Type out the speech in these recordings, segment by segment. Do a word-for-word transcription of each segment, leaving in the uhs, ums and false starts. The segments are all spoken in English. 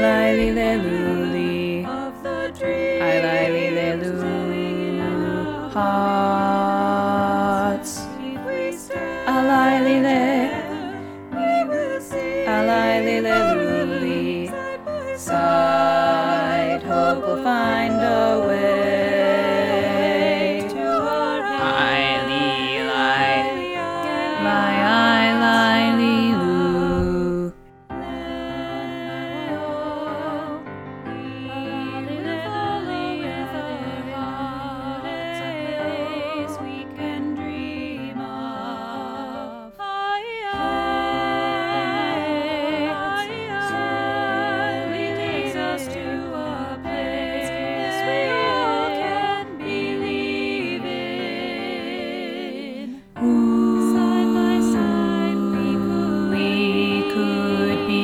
Alili leluli, of the dreams Alili lelu, hearts. if we stand Alili le, we will sing Alili leluli, side by side. Hope will find a way to our Aili lai, land. lai ai lai li lu. Side by side we could We could be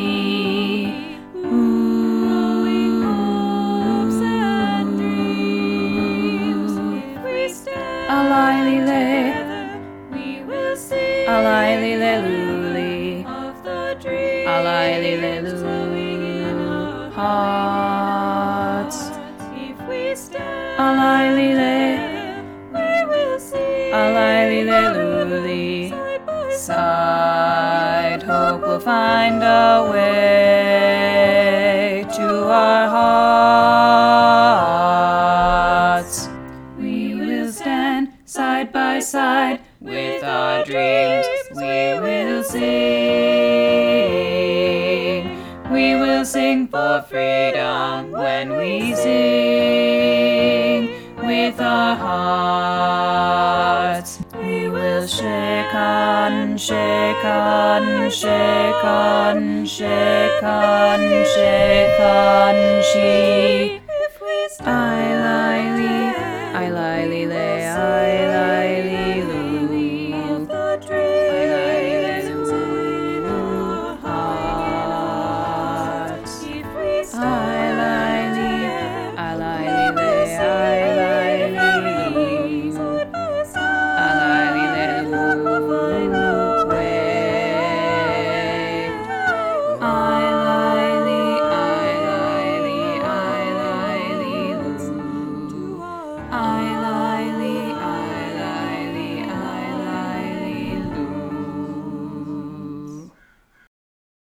growing hopes and dreams. If we stand Alili le, together, we will sing Alili leluli, of the dreams Alili living in lelu, our hearts. If we stand Alili le, we will sing Alili leluli, side by side. Hope will find a way to our hearts. We will stand side by side with our dreams. We will sing. We will sing for freedom when we sing with our hearts. We will shake on, shake on, shake on, shake on, shake on, shake.